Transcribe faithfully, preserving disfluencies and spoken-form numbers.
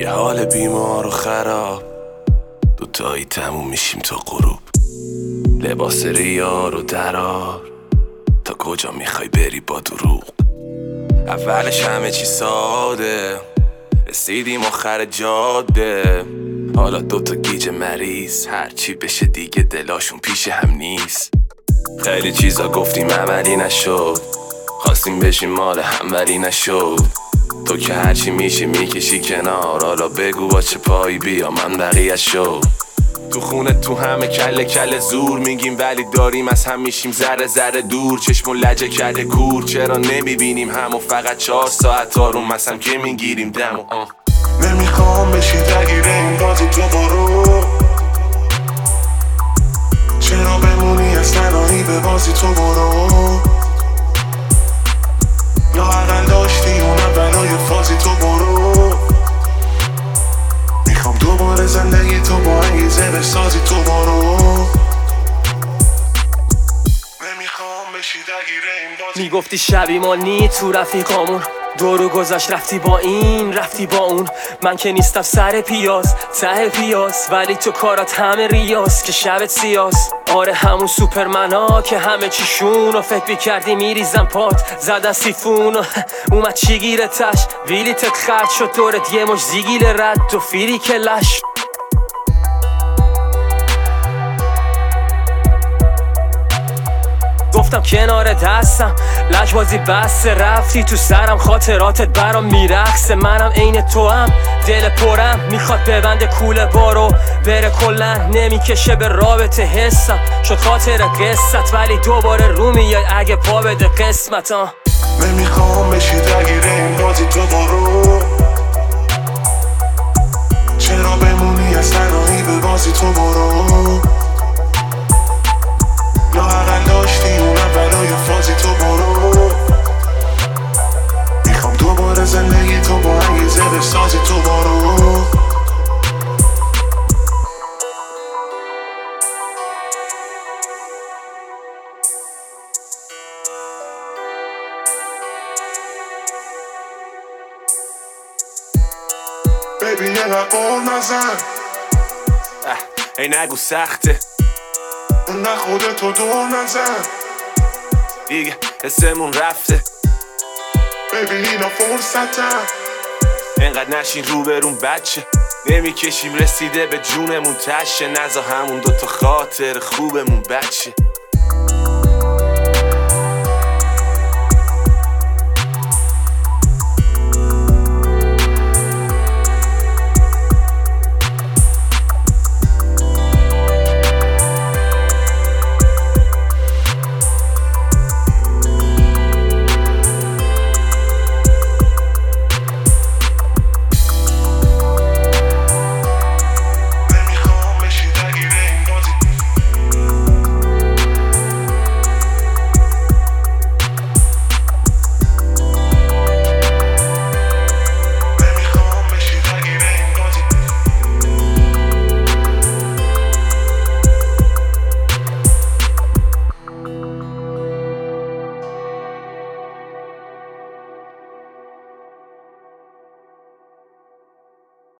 یه حال بیمار و خراب، دوتایی تموم میشیم تا غروب. لباس ریار و درار، تا کجا میخوای بری با دروغ؟ اولش همه چی ساده، رسیدیم آخر جاده. حالا دوتا گیج مریض، هرچی بشه دیگه دلاشون پیش هم نیست. خیلی چیزا گفتیم عملی نشد، خواستیم بشیم مال هم ولی نشد. تو که هرچی میشه میکشی کنار، حالا بگو با چه پایی بیا من بقیه شد. تو خونه تو همه کله کله زور میگیم، ولی داریم از هم میشیم ذره ذره دور. چشم و لجه کرده کور، چرا نمیبینیم همو فقط چهار ساعت آروم مثلا که میگیریم دمو. نمیخوام بشی درگیر این بازی تو برو، چرا بمونی از تنهایی به بازی تو برو. لااقل داشتی اونم برای فازی تو برو. میخوام دوباره زندگی تو با انگیزه بسازی تو برو. نمیخوام بشی درگیر این بازی. میگفتی شبی ما نی تو رفیقامون، دورو گذاشت رفتی با این رفتی با اون. من که نیستم سر پیاز ته پیاز، ولی تو کارات همه ریاز که شبت سیاس. آره همون سوپرمنا که همه چیشون و فکر بیکردی میریزم پات زدن سیفون و اومد چی گیره تش ویلیتت خرد شد دورت یه مش زیگیل رد و فیری که لش. گفتم کنار دستم لجبازی بس رفتی تو سرم، خاطراتت برام میرقصه. منم عین تو هم دل پرم، میخواد ببنده کوله بارو بره کلن، نمیکشه به رابطه حسم شد خاطر قصت، ولی دوباره رو میای اگه پا بده قسمت. ها نمیخوام بشی درگیر این بازی تو برو، چرا بمونی از تنهایی به بازی تو برو. لااقل داشتی اونم برای فازی تو برو. میخوام دوباره زندگی تو با انگیزه بسازی تو برو. بیبی یه قول نزن، ای نگو سخته نه خودتو دور نزن، دیگه حسمون رفته. بیبی اینا فرصتم، اینقدر نشین رو برون بچه، نمیکشیم رسیده به جونمون تشه. نزا همون دوتا خاطر خوبمون بچه.